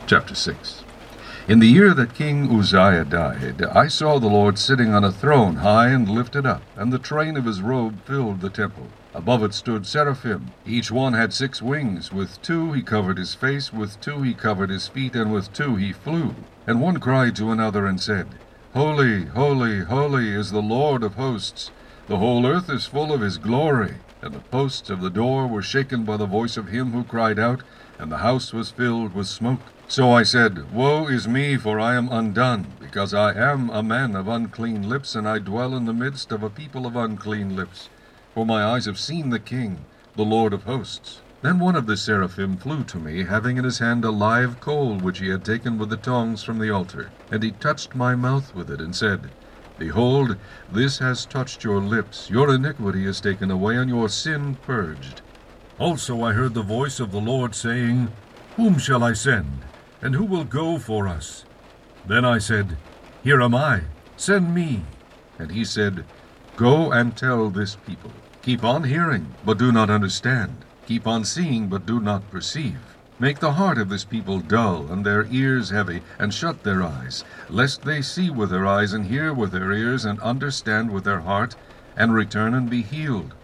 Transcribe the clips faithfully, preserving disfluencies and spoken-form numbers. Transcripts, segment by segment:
Chapter six. In the year that King Uzziah died, I saw the Lord sitting on a throne high and lifted up, and the train of his robe filled the temple. Above it stood seraphim. Each one had six wings. With two he covered his face, with two he covered his feet, and with two he flew. And one cried to another and said, Holy, holy, holy is the Lord of hosts. The whole earth is full of his glory. And the posts of the door were shaken by the voice of him who cried out, and the house was filled with smoke. So I said, Woe is me, for I am undone, because I am a man of unclean lips, and I dwell in the midst of a people of unclean lips. For my eyes have seen the King, the Lord of hosts. Then one of the seraphim flew to me, having in his hand a live coal which he had taken with the tongs from the altar. And he touched my mouth with it, and said, Behold, this has touched your lips. Your iniquity is taken away, and your sin purged. Also I heard the voice of the Lord saying, Whom shall I send? And who will go for us? Then I said, Here am I, send me. And he said, Go and tell this people. Keep on hearing, but do not understand. Keep on seeing, but do not perceive. Make the heart of this people dull, and their ears heavy, and shut their eyes, lest they see with their eyes, and hear with their ears, and understand with their heart, and return and be healed.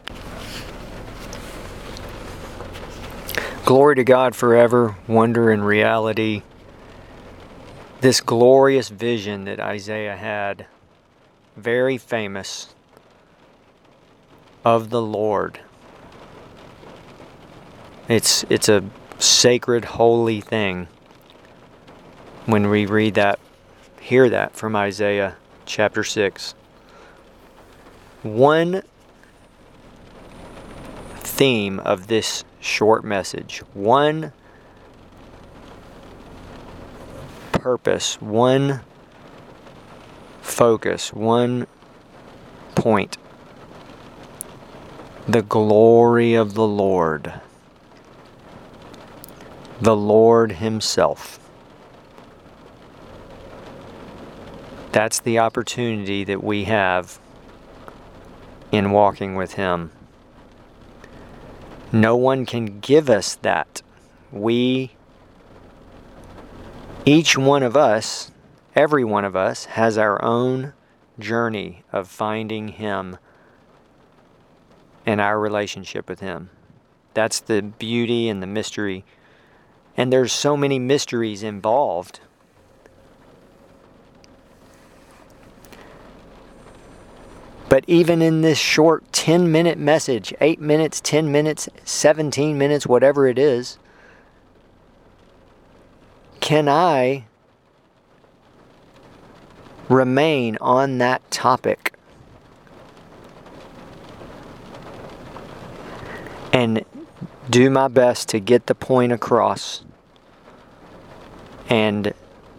Glory to God forever, wonder and reality. This glorious vision that Isaiah had, very famous, of the Lord. It's it's a sacred, holy thing when we read that, hear that from Isaiah chapter six. One theme of this short message, one purpose, one focus, one point. The glory of the Lord. The Lord Himself. That's the opportunity that we have in walking with Him. No one can give us that. We, each one of us, every one of us, has our own journey of finding Him and our relationship with Him. That's the beauty and the mystery. And there's so many mysteries involved. But even in this short ten-minute message, eight minutes, ten minutes, seventeen minutes, whatever it is, can I remain on that topic and do my best to get the point across, and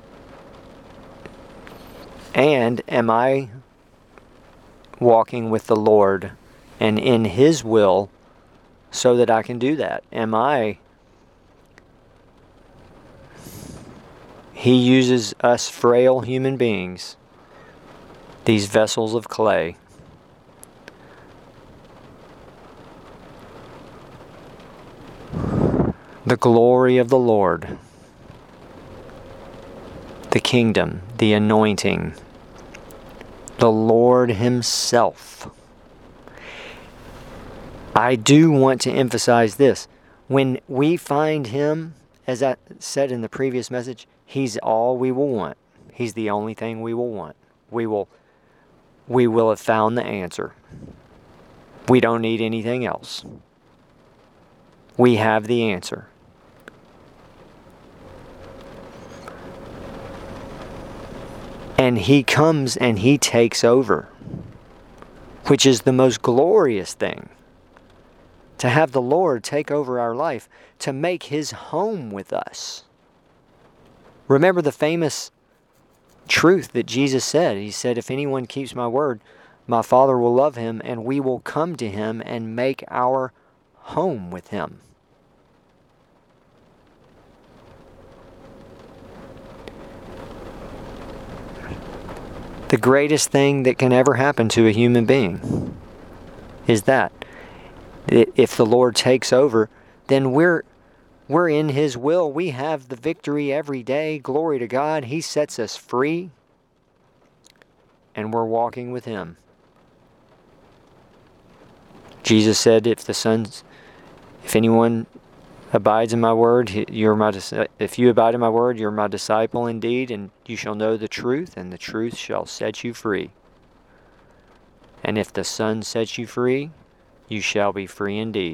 and am I walking with the Lord and in His will so that I can do that? Am I? He uses us frail human beings, these vessels of clay. The glory of the Lord, the kingdom, the anointing, the Lord Himself. I do want to emphasize this. When we find Him, as I said in the previous message, He's all we will want. He's the only thing we will want. We will, we will have found the answer. We don't need anything else. We have the answer. And He comes and He takes over, which is the most glorious thing. To have the Lord take over our life, to make His home with us. Remember the famous truth that Jesus said. He said, if anyone keeps my word, my Father will love him, and we will come to him and make our home with him. The greatest thing that can ever happen to a human being is that if the Lord takes over, then we're We're in His will. We have the victory every day. Glory to God. He sets us free. And we're walking with Him. Jesus said, if the Son's, if anyone abides in my word, you're my, if you abide in my word, you're my disciple indeed, and you shall know the truth, and the truth shall set you free. And if the Son sets you free, you shall be free indeed.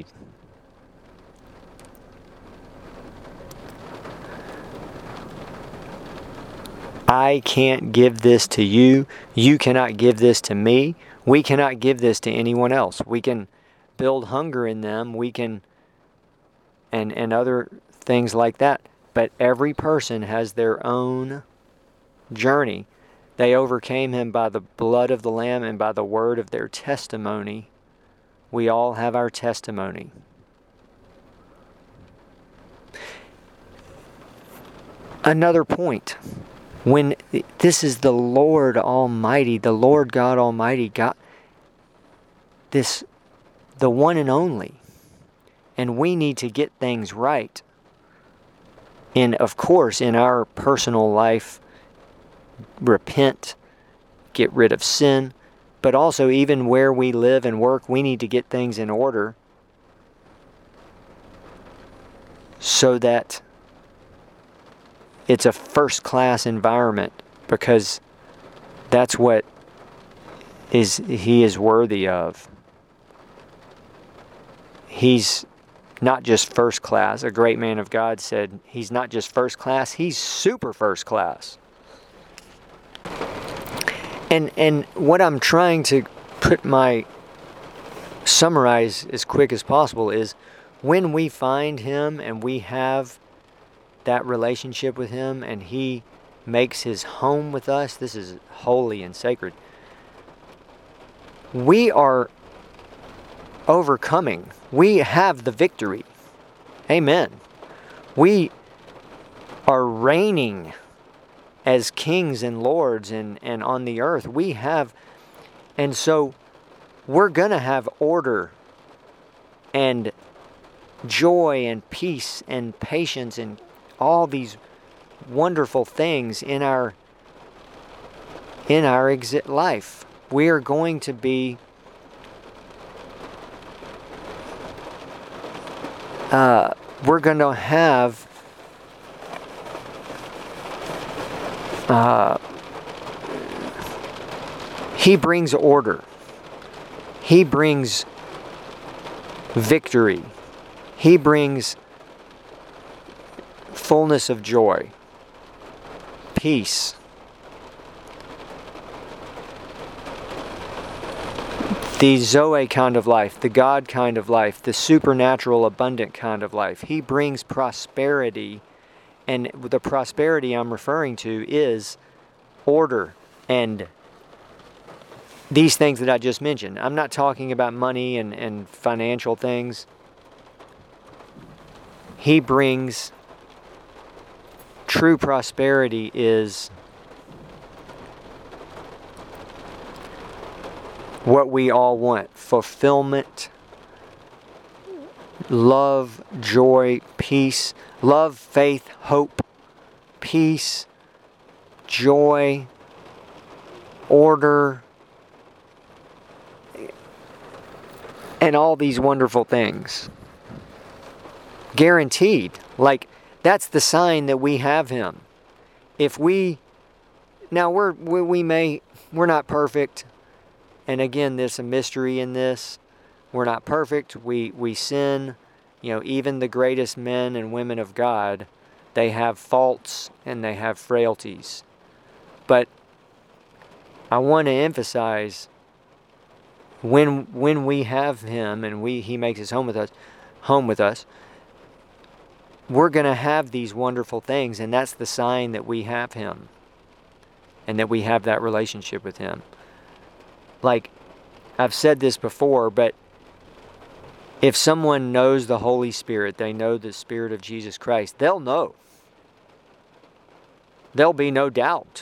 I can't give this to you. You cannot give this to me. We cannot give this to anyone else. We can build hunger in them. We can, and, and other things like that. But every person has their own journey. They overcame him by the blood of the Lamb and by the word of their testimony. We all have our testimony. Another point. When this is the Lord Almighty, the Lord God Almighty, God, this, the one and only. And we need to get things right. And of course, in our personal life, repent, get rid of sin, but also even where we live and work, we need to get things in order so that it's a first-class environment, because that's what is He is worthy of. He's not just first class. A great man of God said, He's not just first class, He's super first class. And and what I'm trying to put my summarize as quick as possible is, when we find Him and we have that relationship with Him and He makes His home with us, this is holy and sacred, we are overcoming. We have the victory. Amen. We are reigning as kings and lords and, and on the earth. We have, and so we're going to have order and joy and peace and patience and all these wonderful things in our in our exit life. We are going to be uh, we're going to have uh, He brings order. He brings victory. He brings fullness of joy, peace. The Zoe kind of life, the God kind of life, the supernatural, abundant kind of life. He brings prosperity, and the prosperity I'm referring to is order and these things that I just mentioned. I'm not talking about money and, and financial things. He brings true prosperity is what we all want. Fulfillment, love, joy, peace. Love, faith, hope, peace, joy, order, and all these wonderful things. Guaranteed. Like, that's the sign that we have Him. If we, now we're, we, we may, we're not perfect. And again, there's a mystery in this. We're not perfect. We, we sin. You know, even the greatest men and women of God, they have faults and they have frailties. But I want to emphasize, when when we have Him and we He makes His home with us, home with us, we're going to have these wonderful things, and that's the sign that we have Him and that we have that relationship with Him. Like, I've said this before, but if someone knows the Holy Spirit, they know the Spirit of Jesus Christ, they'll know. There'll be no doubt.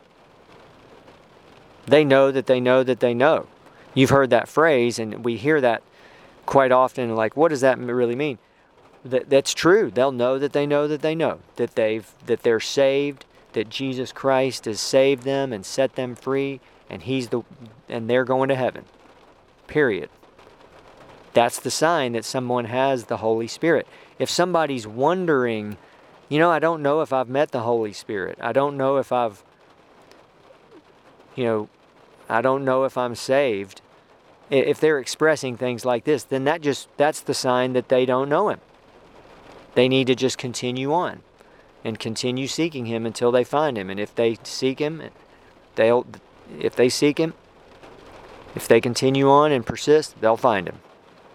They know that they know that they know. You've heard that phrase, and we hear that quite often, like, what does that really mean? that that's true. They'll know that they know that they know that they've that they're saved, that Jesus Christ has saved them and set them free, and he's the and they're going to heaven. Period. That's the sign that someone has the Holy Spirit. If somebody's wondering, you know, I don't know if I've met the Holy Spirit. I don't know if I've, you know, I don't know if I'm saved. If they're expressing things like this, then that just that's the sign that they don't know him. They need to just continue on and continue seeking him until they find him. And if they seek him, they'll if they seek him, if they continue on and persist, they'll find him.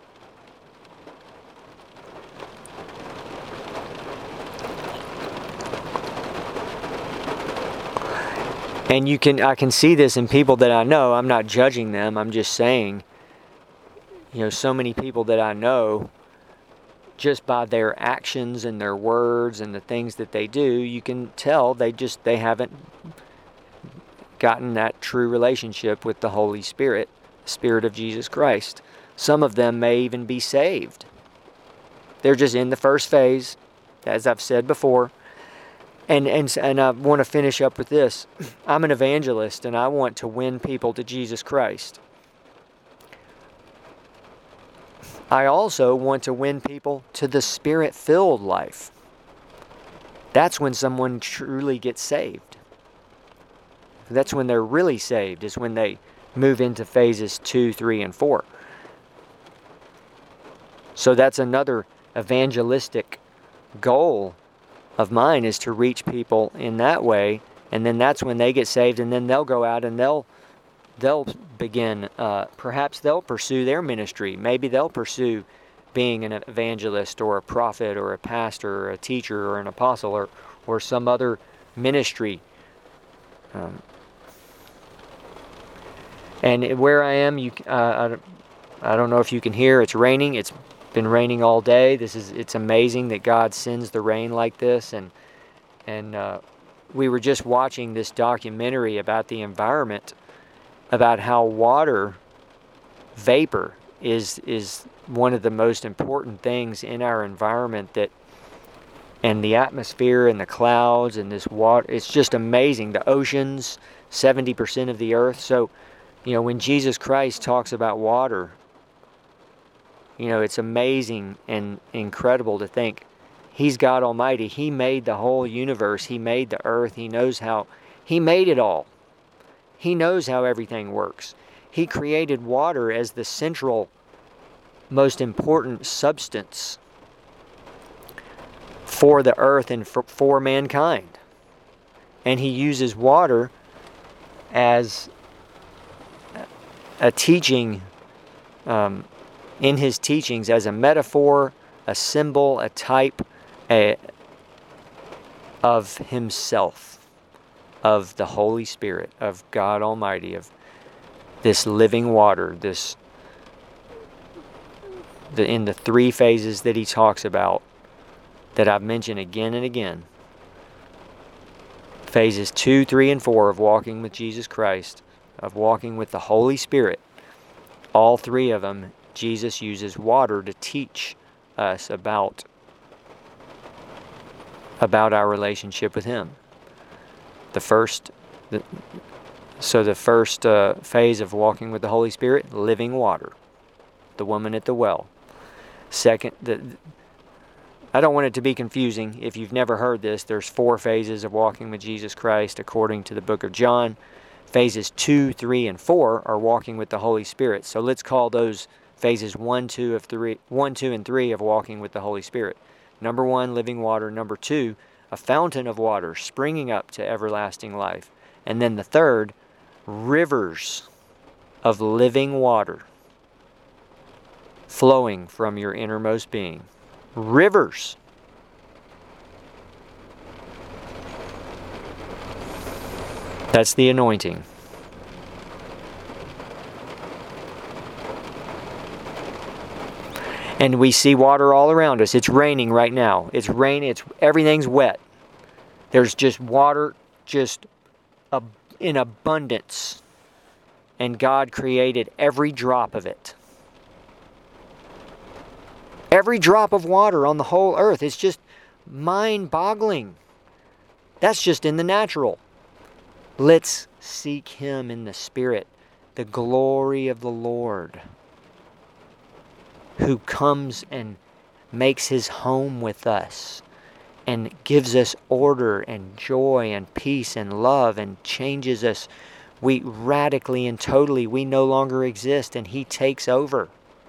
And you can, I can see this in people that I know. I'm not judging them. I'm just saying, you know, so many people that I know, just by their actions and their words and the things that they do, you can tell they just, they haven't gotten that true relationship with the Holy Spirit, the Spirit of Jesus Christ. Some of them may even be saved. They're just in the first phase, as I've said before. And, and and I want to finish up with this. I'm an evangelist, and I want to win people to Jesus Christ. I also want to win people to the Spirit-filled life. That's when someone truly gets saved. That's when they're really saved, is when they move into phases two, three, and four. So that's another evangelistic goal of mine, is to reach people in that way, and then that's when they get saved, and then they'll go out and they'll they'll begin, uh, perhaps they'll pursue their ministry. Maybe they'll pursue being an evangelist or a prophet or a pastor or a teacher or an apostle or, or some other ministry. Um, and where I am, you uh, I, I don't know if you can hear, it's raining. It's been raining all day. This is it's amazing that God sends the rain like this, and and uh, we were just watching this documentary about the environment, about how water vapor is is one of the most important things in our environment, that and the atmosphere and the clouds and this water, it's just amazing. The oceans, seventy percent of the earth. So, you know, when Jesus Christ talks about water, you know, it's amazing and incredible to think he's God Almighty. He made the whole universe. He made the earth. He knows how. He made it all. He knows how everything works. He created water as the central, most important substance for the earth and for, for mankind. And he uses water as a teaching um, in his teachings, as a metaphor, a symbol, a type a, of himself, of the Holy Spirit, of God Almighty, of this living water, this the, in the three phases that he talks about, that I've mentioned again and again. Phases two, three, and four of walking with Jesus Christ, of walking with the Holy Spirit. All three of them, Jesus uses water to teach us about, about our relationship with him. The first, the, so the first uh, phase of walking with the Holy Spirit, living water. The woman at the well. Second, the, I don't want it to be confusing. If you've never heard this, there's four phases of walking with Jesus Christ according to the book of John. Phases two, three, and four are walking with the Holy Spirit. So let's call those phases one, two, of three, one, two, and three of walking with the Holy Spirit. Number one, living water. Number two, a fountain of water springing up to everlasting life. And then the third, rivers of living water flowing from your innermost being. Rivers. That's the anointing. And we see water all around us. It's raining right now. It's raining. It's everything's wet. There's just water, just ab- in abundance. And God created every drop of it. Every drop of water on the whole earth is just mind-boggling. That's just in the natural. Let's seek Him in the Spirit, the glory of the Lord, who comes and makes His home with us and gives us order and joy and peace and love and changes us. We radically and totally, we no longer exist and He takes over.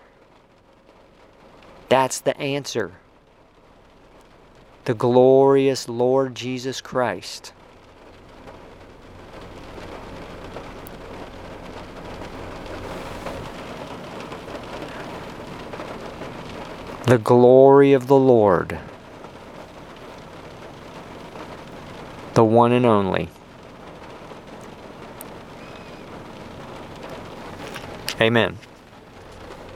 That's the answer. The glorious Lord Jesus Christ. The glory of the Lord. The one and only. Amen.